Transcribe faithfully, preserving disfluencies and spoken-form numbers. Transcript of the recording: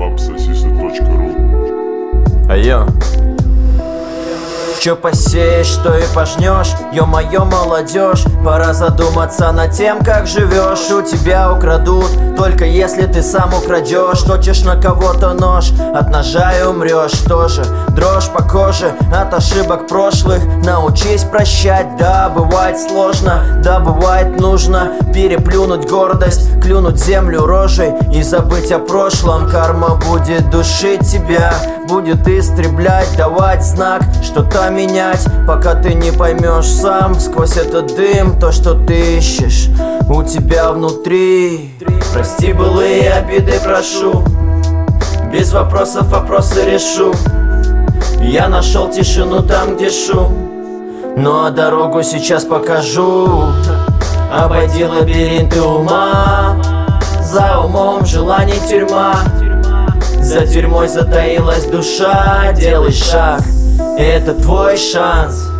бабсосисы точка ру. Айо. Чё посеешь, что и пожнешь, ё-моё, молодежь. Пора задуматься над тем, как живешь. У тебя украдут, только если ты сам украдешь. Точишь на кого-то нож, от ножа и умрешь. Тоже дрожь по коже от ошибок прошлых. Научись прощать, да, бывает сложно, да, бывает нужно переплюнуть гордость, клюнуть землю рожей и забыть о прошлом. Карма будет душить тебя, будет истреблять, давать знак, что-то менять, пока ты не поймешь сам сквозь этот дым то, что ты ищешь у тебя внутри. Прости былые обиды, прошу, без вопросов вопросы решу. Я нашел тишину там, где шум, ну а дорогу сейчас покажу. Обойди лабиринты ума, за умом желаний тюрьма, за тюрьмой затаилась душа. Делай шаг, это твой шанс.